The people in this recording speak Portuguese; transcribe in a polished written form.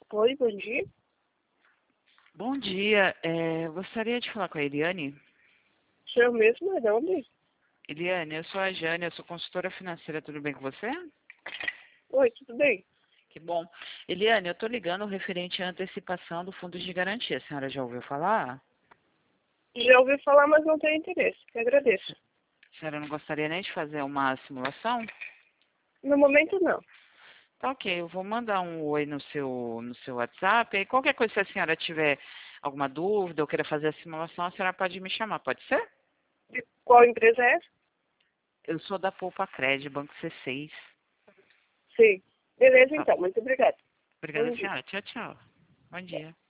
Oi, bom dia. Bom dia, gostaria de falar com a Eliane. Sou eu mesma, é onde? Eliane, eu sou a Jane, eu sou consultora financeira, tudo bem com você? Oi, tudo bem? Que bom. Eliane, eu estou ligando referente à antecipação do fundo de garantia. A senhora já ouviu falar? Já ouvi falar, mas não tenho interesse. Que agradeço. A senhora não gostaria nem de fazer uma simulação? No momento, não. Tá ok, eu vou mandar um oi no seu WhatsApp. E qualquer coisa, se a senhora tiver alguma dúvida ou queira fazer a simulação, a senhora pode me chamar, pode ser? E qual empresa é essa? Eu sou da Poupa Cred, Banco C6. Sim. Beleza, Tá. então. Muito obrigada. Obrigada, Bom dia. senhora. Tchau, tchau. Bom dia.